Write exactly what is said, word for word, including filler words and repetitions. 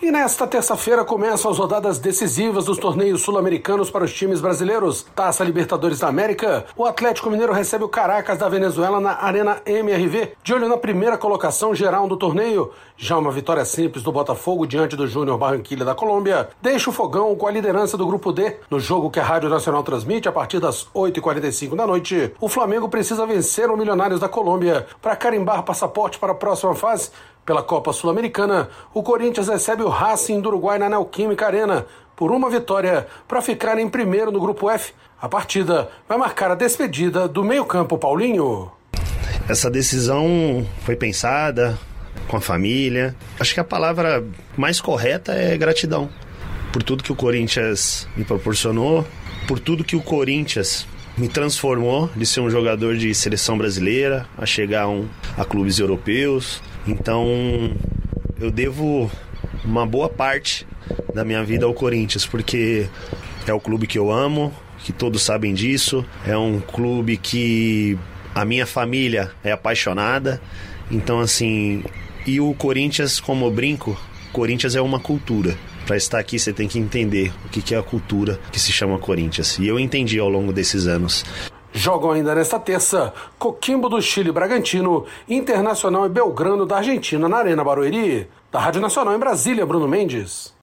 E nesta terça-feira começam as rodadas decisivas dos torneios sul-americanos para os times brasileiros. Taça Libertadores da América, o Atlético Mineiro recebe o Caracas da Venezuela na Arena M R V, de olho na primeira colocação geral do torneio. Já uma vitória simples do Botafogo diante do Júnior Barranquilla da Colômbia deixa o Fogão com a liderança do Grupo D. No jogo que a Rádio Nacional transmite a partir das oito e quarenta e cinco da noite, o Flamengo precisa vencer o Milionários da Colômbia para carimbar passaporte para a próxima fase. Pela Copa Sul-Americana, o Corinthians recebe o Racing do Uruguai na Neoquímica Arena por uma vitória para ficar em primeiro no Grupo F. A partida vai marcar a despedida do meio-campo Paulinho. Essa decisão foi pensada com a família. Acho que a palavra mais correta é gratidão por tudo que o Corinthians me proporcionou, por tudo que o Corinthians me transformou de ser um jogador de seleção brasileira a chegar a, um, a clubes europeus. Então eu devo uma boa parte da minha vida ao Corinthians, porque é o clube que eu amo, que todos sabem disso, é um clube que a minha família é apaixonada. Então assim, e o Corinthians, como eu brinco, Corinthians é uma cultura. Para estar aqui você tem que entender o que é a cultura que se chama Corinthians, e eu entendi ao longo desses anos. Jogam ainda nesta terça Coquimbo do Chile, Bragantino, Internacional e Belgrano da Argentina na Arena Barueri. Da Rádio Nacional em Brasília, Bruno Mendes.